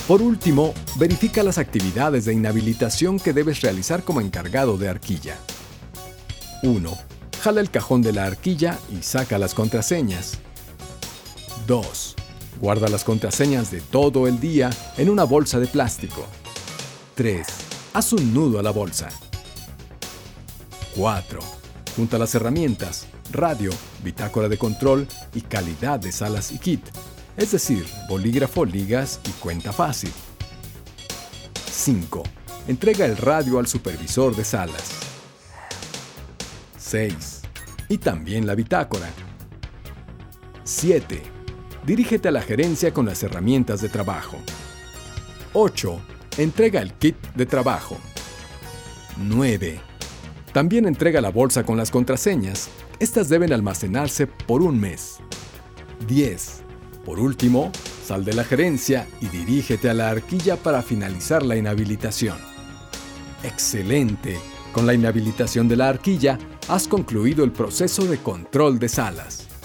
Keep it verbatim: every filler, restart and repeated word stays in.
Por último, verifica las actividades de inhabilitación que debes realizar como encargado de arquilla. uno. Jala el cajón de la arquilla y saca las contraseñas. dos. Guarda las contraseñas de todo el día en una bolsa de plástico. tres. Haz un nudo a la bolsa. cuatro. Junta las herramientas, radio, bitácora de control y calidad de salas y kit, es decir, bolígrafo, ligas y cuenta fácil. cinco. Entrega el radio al supervisor de salas. seis. Y también la bitácora. siete. Dirígete a la gerencia con las herramientas de trabajo. ocho. Entrega el kit de trabajo. nueve. También entrega la bolsa con las contraseñas. Estas deben almacenarse por un mes. diez. Por último, sal de la gerencia y dirígete a la arquilla para finalizar la inhabilitación. ¡Excelente! Con la inhabilitación de la arquilla, has concluido el proceso de control de salas.